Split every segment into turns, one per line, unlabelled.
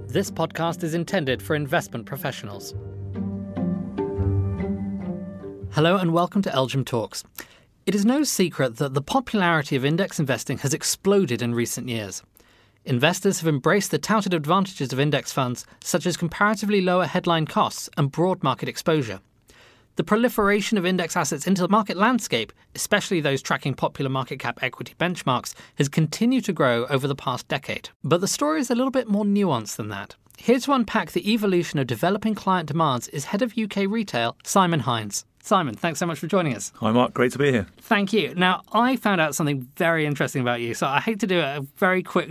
This podcast is intended for investment professionals. Hello and welcome to Elgin Talks. It is no secret that the popularity of index investing has exploded in recent years. Investors have embraced the touted advantages of index funds, such as comparatively lower headline costs and broad market exposure. The proliferation of index assets into the market landscape, especially those tracking popular market cap equity benchmarks, has continued to grow over the past decade. But the story is a little bit more nuanced than that. Here to unpack the evolution of developing client demands is Head of UK Retail, Simon Hines. Simon, thanks so much for joining us.
Hi Mark, great to be here.
Thank you. Now, I found out something very interesting about you, so I hate to do a very quick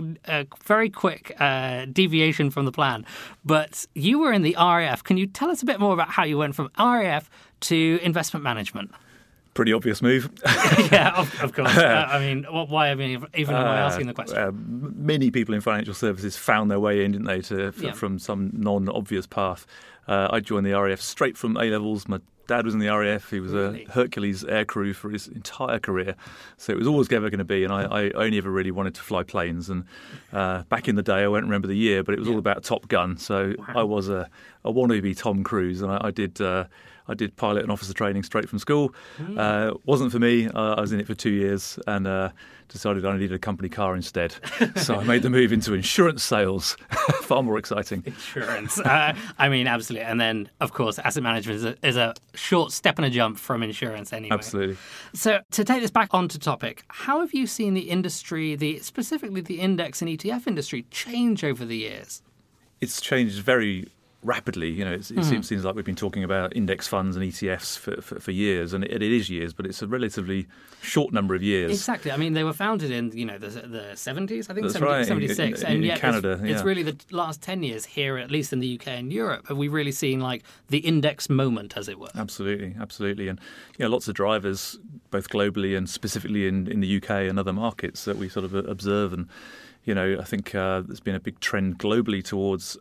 deviation from the plan, but you were in the RAF. Can you tell us a bit more about how you went from RAF to investment management?
Pretty obvious move.
Yeah, of course. Why am I asking the question?
Many people in financial services found their way in, didn't they, from some non-obvious path. I joined the RAF straight from A-levels. My dad was in the RAF. He was a Hercules aircrew for his entire career. So it was always ever going to be. And I only ever really wanted to fly planes. And back in the day, I won't remember the year, but it was all about Top Gun. So I was a wannabe Tom Cruise. And I did pilot and officer training straight from school. Wasn't for me. I was in it for 2 years and decided I needed a company car instead. So I made the move into insurance sales. Far more exciting.
Insurance. Absolutely. And then, of course, asset management is a short step and a jump from insurance anyway.
Absolutely.
So to take this back onto topic, how have you seen the industry, specifically the index and ETF industry, change over the years?
It's changed very rapidly. It seems like we've been talking about index funds and ETFs for years, and it is years, but it's a relatively short number of years.
Exactly. I mean, they were founded in the 70s, I think.
That's right.
76,
in
yet
Canada.
It's really the last 10 years here, at least in the UK and Europe, have we really seen like the index moment, as it were?
Absolutely, and lots of drivers, both globally and specifically in the UK and other markets that we sort of observe, and I think there's been a big trend globally towards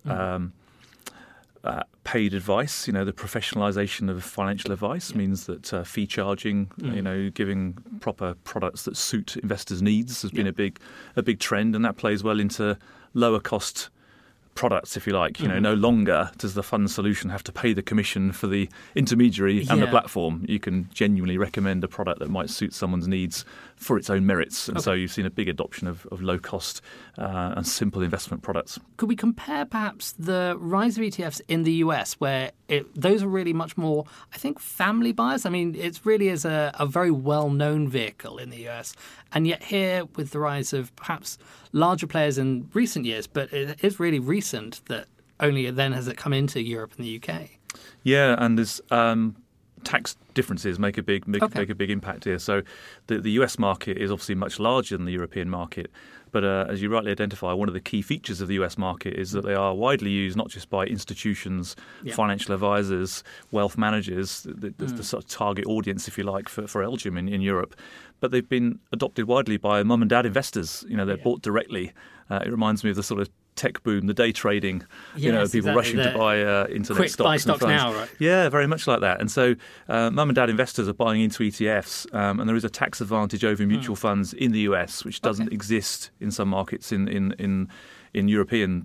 paid advice. The professionalisation of financial advice means that fee charging, giving proper products that suit investors' needs has been a big trend, and that plays well into lower cost products, if you like. No longer does the fund solution have to pay the commission for the intermediary and the platform. You can genuinely recommend a product that might suit someone's needs for its own merits. And so you've seen a big adoption of low-cost and simple investment products.
Could we compare perhaps the rise of ETFs in the US, where those are really much more, I think, family biased? I mean, it really is a very well-known vehicle in the US. And yet here, with the rise of perhaps larger players in recent years, but it is really recent that only then has it come into Europe and the UK.
Yeah, and there's tax differences make a big impact here. So the US market is obviously much larger than the European market. But as you rightly identify, one of the key features of the US market is that they are widely used not just by institutions, financial advisors, wealth managers, the sort of target audience, if you like, for Elgin in Europe. But they've been adopted widely by mum and dad investors. They're bought directly. It reminds me of the sort of tech boom, the day trading, people rushing to buy internet
quick
stocks.
Buy stocks now, right?
Yeah, very much like that. And so mum and dad investors are buying into ETFs, and there is a tax advantage over mutual funds in the US, which doesn't exist in some markets in European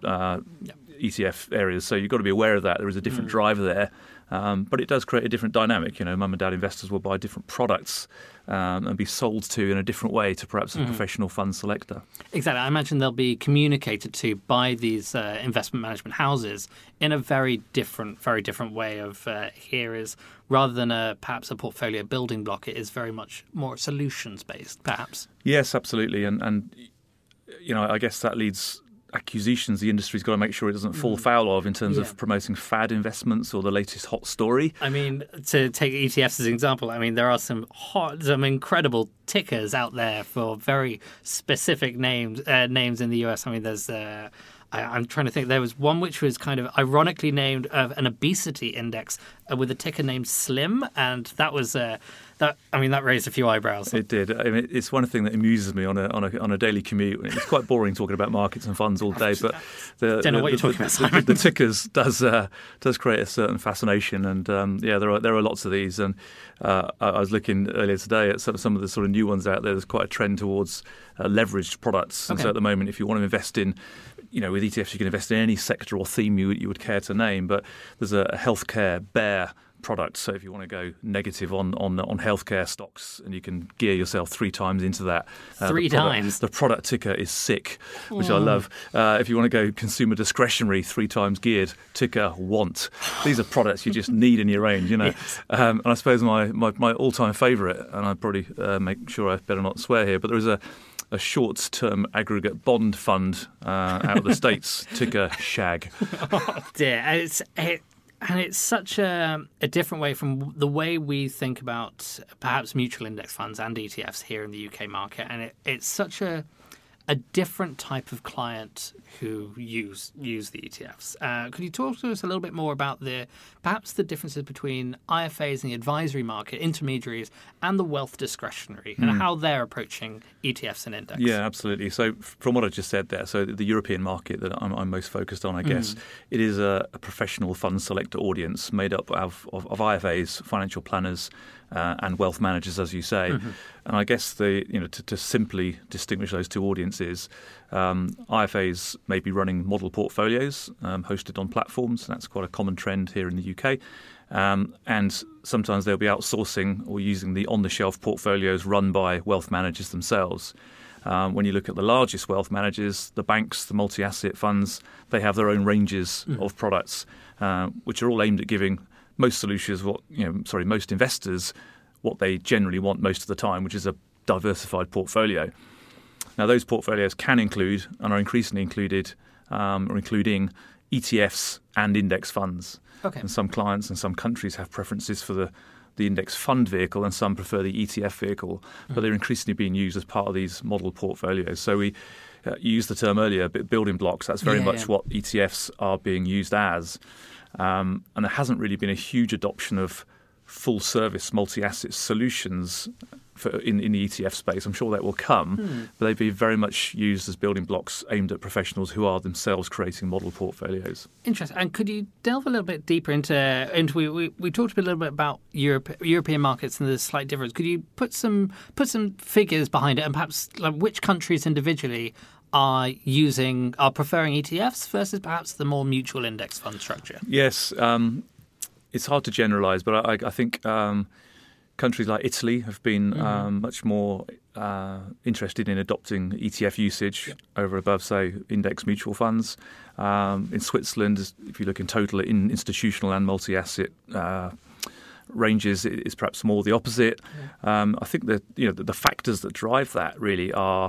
ETF areas. So you've got to be aware of that. There is a different driver there. But it does create a different dynamic. Mum and dad investors will buy different products and be sold to in a different way to perhaps a professional fund selector. Exactly.
I imagine they'll be communicated to by these investment management houses in a very different way of here is, rather than perhaps a portfolio building block, it is very much more solutions-based, perhaps.
Yes, absolutely. And I guess that leads accusations the industry's got to make sure it doesn't fall foul of in terms of promoting fad investments or the latest hot story.
I mean, to take ETFs as an example, there are some incredible tickers out there for very specific names in the US. There's I'm trying to think. There was one which was kind of ironically named an obesity index with a ticker named Slim, and that was that raised a few eyebrows.
It did. It's one thing that amuses me on a daily commute. It's quite boring talking about markets and funds all day, but
don't know what you're talking about, Simon.
The tickers does create a certain fascination, and there are lots of these. And I was looking earlier today at some of the sort of new ones out there. There's quite a trend towards leveraged products, and so at the moment, if you want to invest in with ETFs you can invest in any sector or theme you would care to name, but there's a healthcare bear product. So if you want to go negative on healthcare stocks, and you can gear yourself 3 times into that.
Three times?
The product ticker is SICK, which I love. If you want to go consumer discretionary, 3 times geared, ticker WANT. These are products you just need in your range, Yes. And I suppose my all-time favourite, and I'd probably make sure I better not swear here, but there is a short-term aggregate bond fund out of the States, ticker SHAG.
Oh dear. And it's such a different way from the way we think about perhaps mutual index funds and ETFs here in the UK market. And it's such a different type of client who use the ETFs. Could you talk to us a little bit more about perhaps the differences between IFAs and the advisory market, intermediaries, and the wealth discretionary, and how they're approaching ETFs and index?
Yeah, absolutely. So from what I just said there, so the European market that I'm most focused on, I guess, it is a professional fund selector audience made up of IFAs, financial planners, and wealth managers, as you say. And I guess to simply distinguish those two audiences, IFAs may be running model portfolios hosted on platforms. That's quite a common trend here in the UK. And sometimes they'll be outsourcing or using the on-the-shelf portfolios run by wealth managers themselves. When you look at the largest wealth managers, the banks, the multi-asset funds, they have their own ranges of products, which are all aimed at giving most investors what they generally want most of the time, which is a diversified portfolio. Now, those portfolios can include, and are increasingly including ETFs and index funds.
Okay.
And some clients and some countries have preferences for the index fund vehicle, and some prefer the ETF vehicle, but they're increasingly being used as part of these model portfolios. So we used the term earlier, building blocks. That's very much what ETFs are being used as. And there hasn't really been a huge adoption of full-service multi-asset solutions in the ETF space. I'm sure that will come, but they've been very much used as building blocks aimed at professionals who are themselves creating model portfolios.
Interesting. And could you delve a little bit deeper into we talked a little bit about European markets and the slight difference. Could you put some figures behind it, and perhaps like which countries individually are preferring ETFs versus perhaps the more mutual index fund structure?
Yes. It's hard to generalise, but I think countries like Italy have been much more interested in adopting ETF usage over above, say, index mutual funds. In Switzerland, if you look in total at institutional and multi-asset ranges, it's perhaps more the opposite. I think that the factors that drive that really are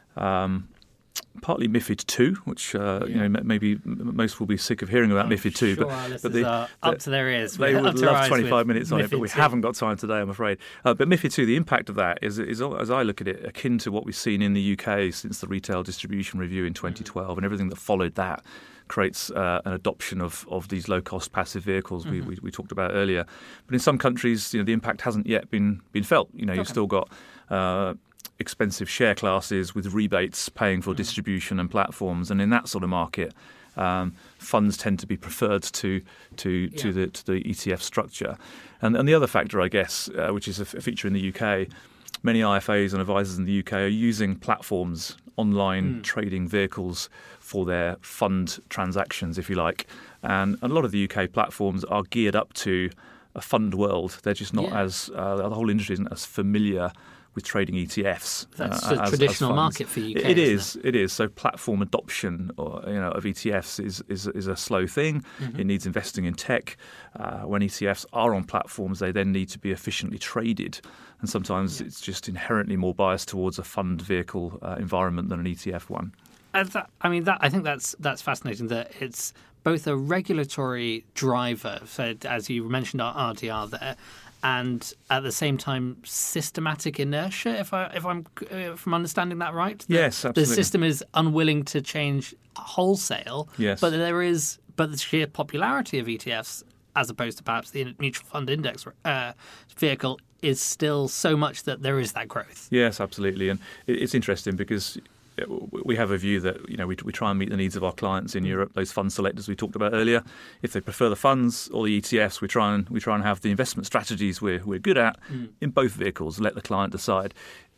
partly MiFID II, which maybe most will be sick of hearing about MiFID II,
but up to their ears.
They would love 25 minutes on it, but we haven't got time today, I'm afraid. But MiFID II, the impact of that is, as I look at it, akin to what we've seen in the UK since the Retail Distribution Review in 2012, and everything that followed that creates an adoption of these low-cost passive vehicles we talked about earlier. But in some countries, the impact hasn't yet been felt. You've still got expensive share classes with rebates paying for distribution and platforms, and in that sort of market, funds tend to be preferred to the ETF structure. And the other factor, I guess, which is a feature in the UK, many IFAs and advisors in the UK are using platforms, online trading vehicles for their fund transactions, if you like. And a lot of the UK platforms are geared up to a fund world. They're just not as the whole industry isn't as familiar with trading ETFs.
That's the traditional market for UK.
It is. So platform adoption of ETFs is a slow thing. It needs investing in tech. When ETFs are on platforms, they then need to be efficiently traded. And sometimes it's just inherently more biased towards a fund vehicle environment than an ETF one.
I think that's fascinating, that it's both a regulatory driver, so as you mentioned our RDR there, and at the same time systematic inertia, if I'm understanding that right.
Yes, absolutely.
The system is unwilling to change wholesale.
Yes.
But the sheer popularity of ETFs, as opposed to perhaps the mutual fund index vehicle, is still so much that there is that growth.
Yes, absolutely. And it's interesting because we have a view that we try and meet the needs of our clients in Europe. Those fund selectors we talked about earlier, if they prefer the funds or the ETFs, we try and have the investment strategies we're good at in both vehicles. Let the client decide.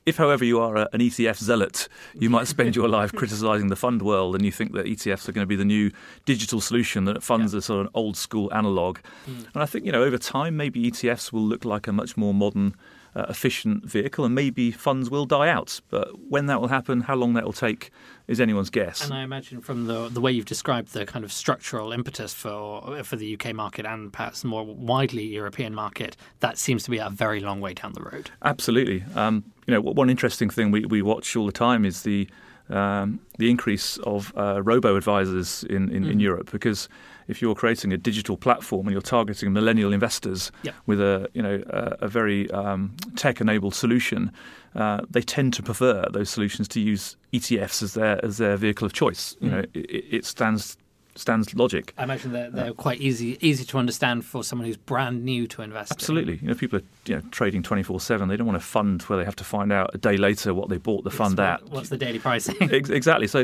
If, however, you are an ETF zealot, you might spend your life criticising the fund world, and you think that ETFs are going to be the new digital solution, that funds are sort of an old school analogue. And I think, over time, maybe ETFs will look like a much more modern, efficient vehicle, and maybe funds will die out. But when that will happen, how long that will take, is anyone's guess.
And I imagine from the way you've described the kind of structural impetus for the UK market and perhaps more widely European market, that seems to be a very long way down the road.
Absolutely. One interesting thing we watch all the time is the increase of robo-advisors in Europe, because if you're creating a digital platform and you're targeting millennial investors with a very tech-enabled solution, they tend to prefer those solutions to use ETFs as their vehicle of choice. It stands logic.
I imagine they're quite easy to understand for someone who's brand new to investing.
Absolutely. People are trading 24/7. They don't want a fund where they have to find out a day later what they bought the fund at.
What's the daily pricing?
Exactly. So,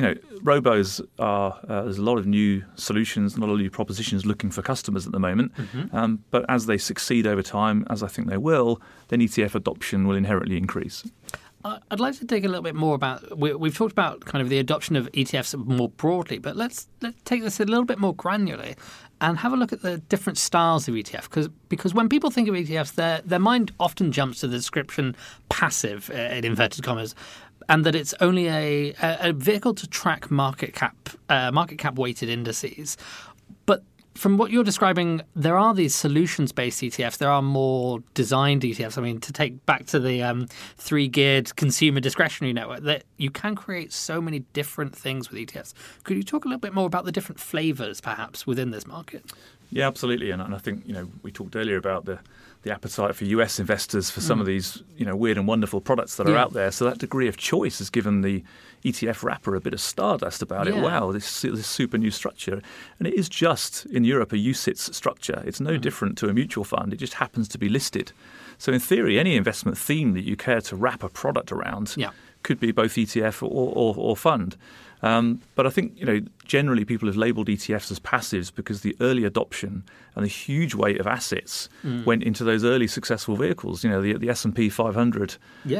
robos are there's a lot of new solutions, a lot of new propositions looking for customers at the moment. But as they succeed over time, as I think they will, then ETF adoption will inherently increase.
I'd like to dig a little bit more about. We've talked about kind of the adoption of ETFs more broadly, but let's take this a little bit more granularly and have a look at the different styles of ETF. Because when people think of ETFs, their mind often jumps to the description passive, in inverted commas, and that it's only a vehicle to track market cap weighted indices. But from what you're describing, there are these solutions-based ETFs. There are more designed ETFs. I mean, to take back to the three-geared consumer discretionary network, that you can create so many different things with ETFs. Could you talk a little bit more about the different flavours, perhaps, within this market?
Yeah, absolutely. And I think, we talked earlier about the appetite for US investors for some of these, weird and wonderful products that are out there. So that degree of choice has given the ETF wrapper a bit of stardust about it. Wow, this super new structure. And it is just, in Europe, a UCITS structure. It's no different to a mutual fund. It just happens to be listed. So in theory, any investment theme that you care to wrap a product around could be both ETF or fund. But I think, generally people have labelled ETFs as passives because the early adoption and the huge weight of assets went into those early successful vehicles. The S&P 500,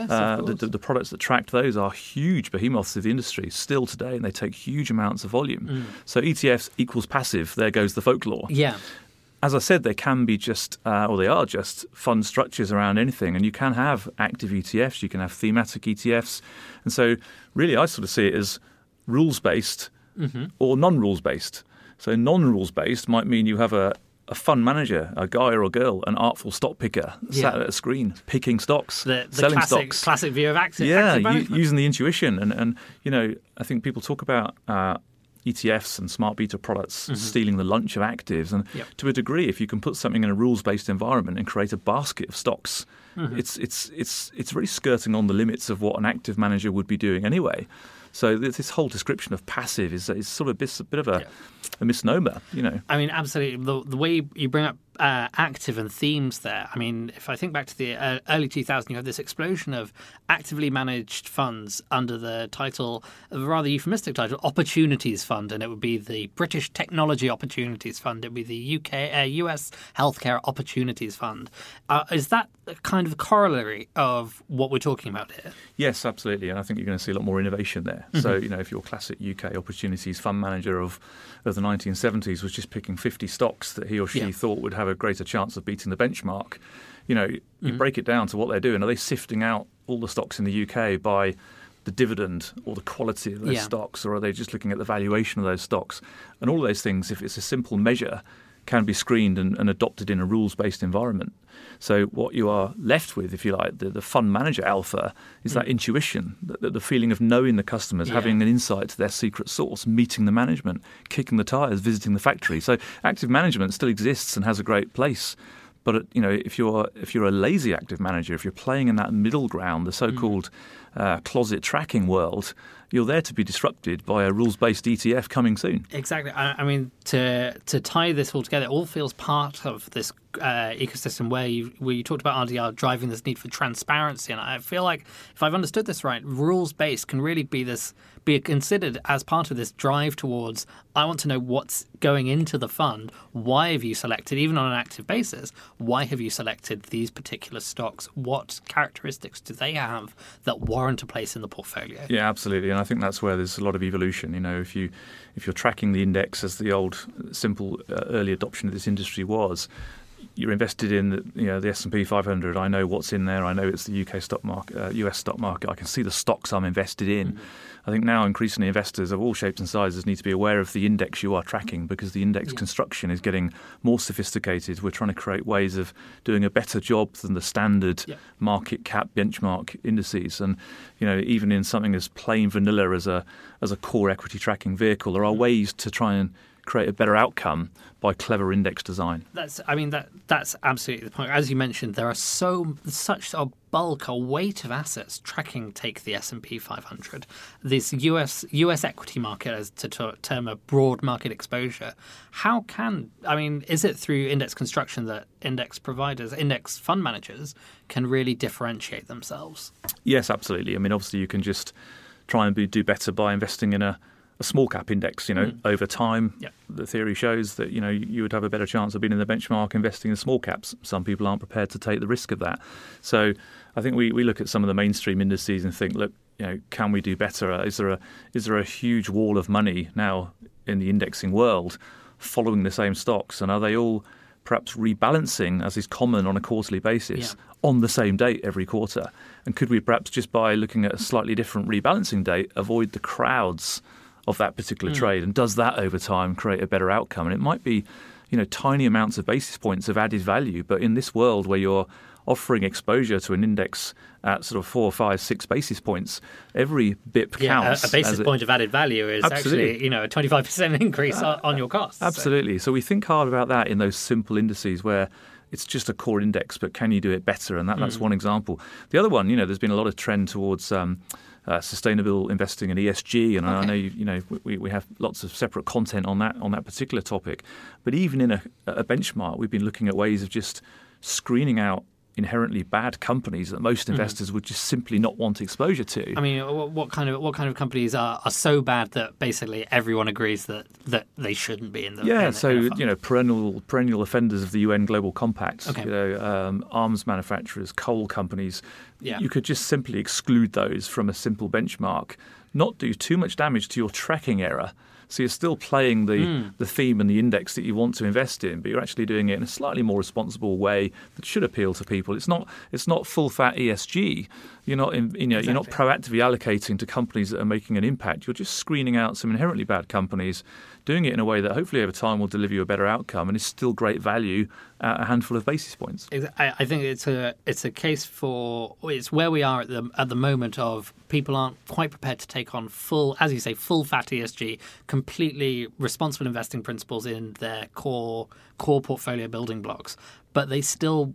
the products that tracked those are huge behemoths of the industry still today, and they take huge amounts of volume. So ETFs equals passive. There goes the folklore.
Yeah.
As I said, they can be just, or they are just fund structures around anything. And you can have active ETFs, you can have thematic ETFs. And so really I sort of see it as rules-based or non-rules-based. So non-rules-based might mean you have a fund manager, a guy or a girl, an artful stock picker, sat at a screen, picking stocks, selling stocks.
Classic view of active
using the intuition. And I think people talk about ETFs and smart beta products stealing the lunch of actives. And to a degree, if you can put something in a rules-based environment and create a basket of stocks, it's really skirting on the limits of what an active manager would be doing anyway. So this whole description of passive is sort of a bit of a misnomer,
I mean, absolutely. The way you bring up active and themes there, I mean, if I think back to the early 2000s, you have this explosion of actively managed funds under the title, a rather euphemistic title, Opportunities Fund, and it would be the British Technology Opportunities Fund. It would be the US Healthcare Opportunities Fund. Is that kind of the corollary of what we're talking about here?
Yes, absolutely. And I think you're going to see a lot more innovation there. So, if your classic UK opportunities fund manager of the 1970s was just picking 50 stocks that he or she thought would have a greater chance of beating the benchmark, you break it down to what they're doing. Are they sifting out all the stocks in the UK by the dividend or the quality of those stocks, or are they just looking at the valuation of those stocks? And all of those things, if it's a simple measure, can be screened and adopted in a rules-based environment. So what you are left with, if you like, the fund manager alpha, is that intuition, the feeling of knowing the customers, having an insight to their secret source, meeting the management, kicking the tires, visiting the factory. So active management still exists and has a great place. But if you're a lazy active manager, if you're playing in that middle ground, the so-called closet tracking world, you're there to be disrupted by a rules-based ETF coming soon.
Exactly. I mean, to tie this all together, it all feels part of this ecosystem where you talked about RDR driving this need for transparency, and I feel like if I've understood this right, rules-based can really be considered as part of this drive towards, I want to know what's going into the fund. Why have you selected, even on an active basis, why have you selected these particular stocks? What characteristics do they have that warrant a place in the portfolio?
Yeah, absolutely. And I think that's where there's a lot of evolution. If you're tracking the index as the old simple early adoption of this industry was, you're invested in the S&P 500. I know what's in there. I know it's the UK stock market, US stock market. I can see the stocks I'm invested in. Mm-hmm. I think now increasingly investors of all shapes and sizes need to be aware of the index you are tracking, because the index construction is getting more sophisticated. We're trying to create ways of doing a better job than the standard market cap benchmark indices. And even in something as plain vanilla as a core equity tracking vehicle, there are ways to try and create a better outcome by clever index design.
That's absolutely the point. As you mentioned, there are such a bulk, a weight of assets tracking, take the S&P 500, this US equity market, as to term a broad market exposure. Is it through index construction that index providers, index fund managers can really differentiate themselves?
Yes, absolutely. Obviously you can just try and do better by investing in a small cap index. Over time, the theory shows that you would have a better chance of being in the benchmark investing in small caps. Some people aren't prepared to take the risk of that. So I think we look at some of the mainstream indices and think, look, can we do better? Is there a huge wall of money now in the indexing world following the same stocks, and are they all perhaps rebalancing, as is common on a quarterly basis, on the same date every quarter? And could we perhaps, just by looking at a slightly different rebalancing date, avoid the crowds of that particular trade? And does that over time create a better outcome? And it might be, tiny amounts of basis points of added value, but in this world where you're offering exposure to an index at sort of 4, 5, 6 basis points, every BIP counts.
A basis point of added value is actually, a 25% increase on your costs.
Absolutely. So we think hard about that in those simple indices where it's just a core index, but can you do it better? And that's one example. The other one, there's been a lot of trend towards sustainable investing in ESG, and I know we have lots of separate content on that particular topic. But even in a benchmark, we've been looking at ways of just screening out inherently bad companies that most investors would just simply not want exposure to.
What kind of companies are so bad that basically everyone agrees that they shouldn't be in the
perennial offenders of the UN Global Compact. Arms manufacturers, coal companies. You could just simply exclude those from a simple benchmark, not do too much damage to your tracking error. So you're still playing the theme and the index that you want to invest in, but you're actually doing it in a slightly more responsible way that should appeal to people. It's not full fat ESG. You're not you're not proactively allocating to companies that are making an impact. You're just screening out some inherently bad companies, doing it in a way that hopefully over time will deliver you a better outcome and is still great value at a handful of basis points.
I think it's a case for, it's where we are at the moment of people aren't quite prepared to take on full, as you say, full fat ESG, completely responsible investing principles in their core portfolio building blocks, but they still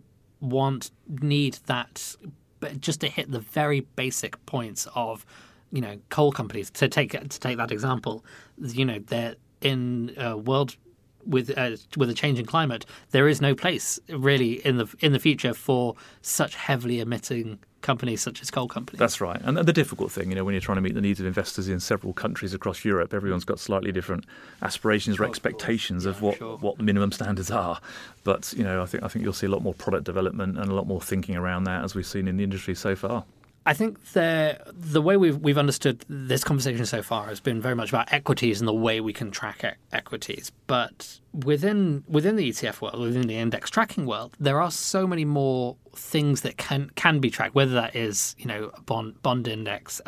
need that, just to hit the very basic points of, coal companies. To take that example, they're in a world with a changing climate. There is no place really in the future for such heavily emitting companies such as coal companies.
That's right. And the difficult thing, when you're trying to meet the needs of investors in several countries across Europe, everyone's got slightly different aspirations or expectations of what the minimum standards are. But, I think you'll see a lot more product development and a lot more thinking around that, as we've seen in the industry so far.
I think the way we've understood this conversation so far has been very much about equities and the way we can track equities. But within the ETF world, within the index tracking world, there are so many more things that can be tracked, whether that is a bond index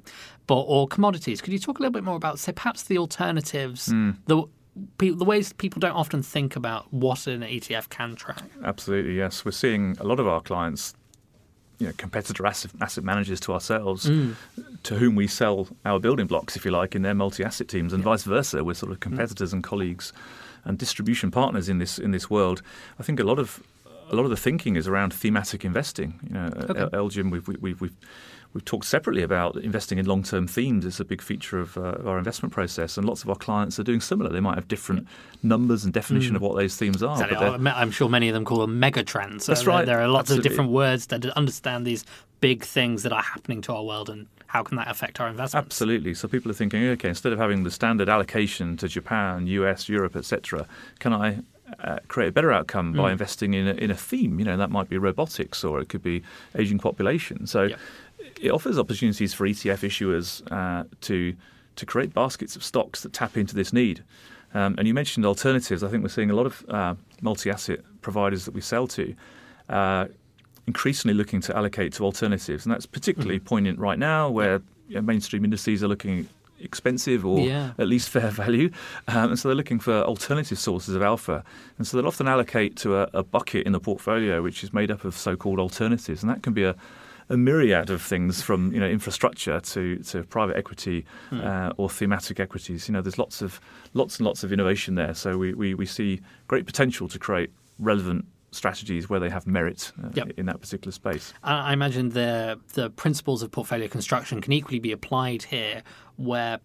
or commodities. Could you talk a little bit more about, say, perhaps the alternatives, the ways people don't often think about what an ETF can track?
Absolutely, yes. We're seeing a lot of our clients, competitor asset managers to ourselves, to whom we sell our building blocks, if you like, in their multi-asset teams, and vice versa. We're sort of competitors and colleagues and distribution partners in this world. I think a lot of the thinking is around thematic investing. Elgin, we've talked separately about investing in long-term themes. It's a big feature of our investment process, and lots of our clients are doing similar. They might have different numbers and definition of what those themes are.
Exactly. But I'm sure many of them call them megatrends.
That's right.
There are lots
Absolutely.
of different words that understand these big things that are happening to our world and how can that affect our investments.
Absolutely. So people are thinking, okay, instead of having the standard allocation to Japan, US, Europe, etc., can I create a better outcome by investing in a theme? That might be robotics, or it could be aging population. So it offers opportunities for ETF issuers to create baskets of stocks that tap into this need. And you mentioned alternatives. I think we're seeing a lot of multi-asset providers that we sell to increasingly looking to allocate to alternatives. And that's particularly poignant right now where mainstream indices are looking expensive or at least fair value. And so they're looking for alternative sources of alpha. And so they'll often allocate to a bucket in the portfolio which is made up of so-called alternatives. And that can be a myriad of things from infrastructure to private equity or thematic equities. There's lots and lots of innovation there. So we see great potential to create relevant strategies where they have merit in that particular space.
I imagine the principles of portfolio construction can equally be applied here, where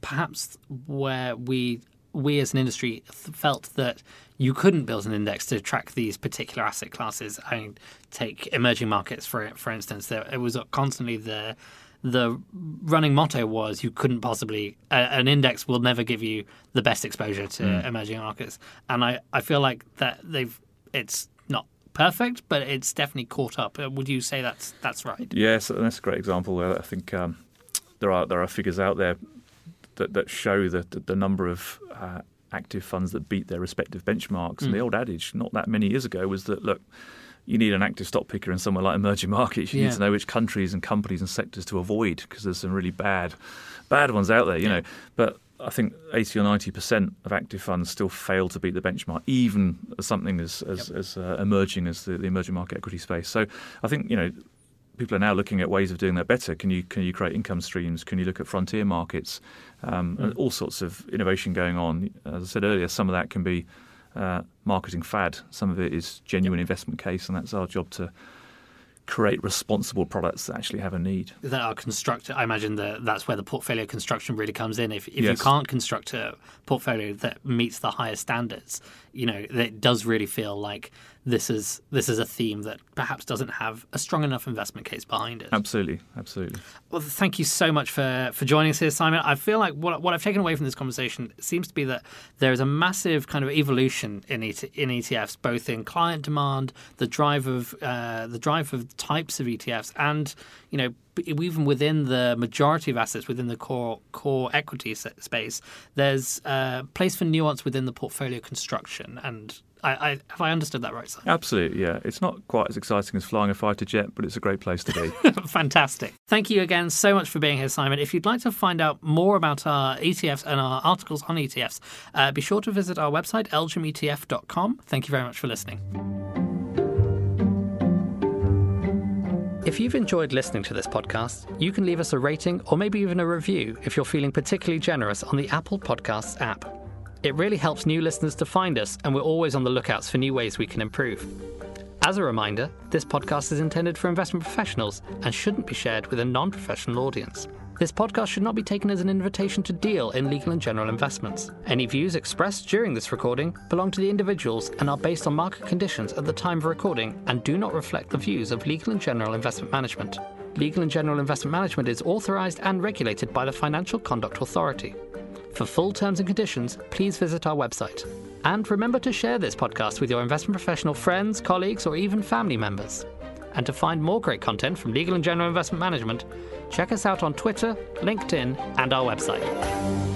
we as an industry felt that you couldn't build an index to track these particular asset classes. I mean, take emerging markets for instance. It was constantly the running motto was you couldn't possibly an index will never give you the best exposure to emerging markets, and I feel like that it's not perfect, but it's definitely caught up. Would you say that's right?
Yes, that's a great example. I think there are figures out there that show the number of active funds that beat their respective benchmarks. And the old adage not that many years ago was that, look, you need an active stock picker in somewhere like emerging markets. You need to know which countries and companies and sectors to avoid because there's some really bad ones out there, But I think 80 or 90% of active funds still fail to beat the benchmark, even as something as emerging as the emerging market equity space. So I think, people are now looking at ways of doing that better. Can you create income streams? Can you look at frontier markets? And all sorts of innovation going on. As I said earlier, some of that can be marketing fad. Some of it is genuine investment case, and that's our job to create responsible products that actually have a need.
That are constructed. I imagine that's where the portfolio construction really comes in. If you can't construct a portfolio that meets the highest standards, it does really feel like this is a theme that perhaps doesn't have a strong enough investment case behind it.
Absolutely.
Well, thank you so much for joining us here, Simon. I feel like what I've taken away from this conversation seems to be that there is a massive kind of evolution in ETFs, both in client demand, the drive of types of ETFs, and even within the majority of assets within the core equity space, there's a place for nuance within the portfolio construction. And have I understood that right, Simon?
Absolutely, yeah. It's not quite as exciting as flying a fighter jet, but it's a great place to be.
Fantastic. Thank you again so much for being here, Simon. If you'd like to find out more about our ETFs and our articles on ETFs, be sure to visit our website, elgimetf.com. Thank you very much for listening. If you've enjoyed listening to this podcast, you can leave us a rating or maybe even a review if you're feeling particularly generous on the Apple Podcasts app. It really helps new listeners to find us, and we're always on the lookouts for new ways we can improve. As a reminder, this podcast is intended for investment professionals and shouldn't be shared with a non-professional audience. This podcast should not be taken as an invitation to deal in legal and general investments. Any views expressed during this recording belong to the individuals and are based on market conditions at the time of recording and do not reflect the views of Legal and General Investment Management. Legal and General Investment Management is authorised and regulated by the Financial Conduct Authority. For full terms and conditions, please visit our website. And remember to share this podcast with your investment professional friends, colleagues, or even family members. And to find more great content from Legal and General Investment Management, check us out on Twitter, LinkedIn, and our website.